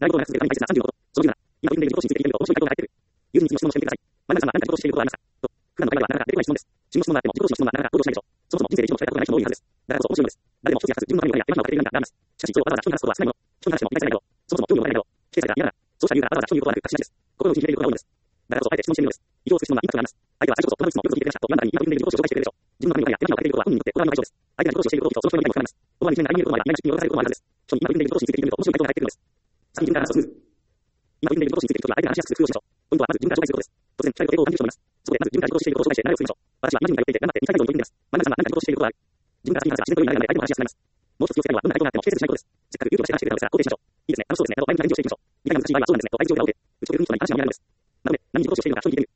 内部等が続けるために大切な30のこと。その10なら、今取り組んでいることを信じていると面白い回答が入っている。友人に質問をしてみてください。前々さんは何かことをしていることはありますかと。普段の会話ではなかなか出てこない質問です。自分の質問があっても自己自身の質問がなかなか行動しないでしょう。そもそも人生で一度も聞かれたことがない人も多いはずです。だからこそ面白いのです。誰も一つや二つ自分のためにやってましたをかけているんだがあります。しかし、それをわざわざ人に話すことは少ないもの。人に話しても理解されないだろう。そもそも興味を持たれないだろう。否定されたら嫌なら、そうした理由がわざわざ人に言うことはなく確信なしです。心を信じていることが多いのです。だからこそあえて質問してみるのです。意表をつく質問がいくつかあります。相手は最初こそこの質問をよく聞いてくれましたと言わんだらに今取り組んでいることを紹介してくれるでしょう。自分のためにやってましたをかけていることは本人にとって行わない以上です。相手が自己をしていることを聞くとその人の理解も深まります。思わぬ一面が相手にいることもあり、何か失品を渡されることもあるはずです。人に今取り組んでいることを信じていると面白い回答が入ってくるのです。先に自分から話すとスムーズ。今取り組んでいることを信じているときは相手が話しやすく工夫をしましょう。ポイントはまず自分から紹介することです。当然、期待と抵抗を感じる人もいます。そこでまず自分から自己をしていることを紹介して慣れをつけましょう。私は今人に通っていて頑張って2回以上に取り組んでいます。前々さんは何か自己をしていることはある。自分から先に話すが自然という流れになるので相手も話しやすくなります。もう一つ気をつけるのはどんな回答があっても否定せずしないことです。せっかく勇気を出して話してくれたのですが、肯定しましょう。いいですね。楽しそうですね。と前向きな返事をしていきましょう。理解が難しい場合はそうなんですね。と相手を裏をて、打ち解ける人に話が見られるのです。なので、何に自己をしているのか人に聞いてみる。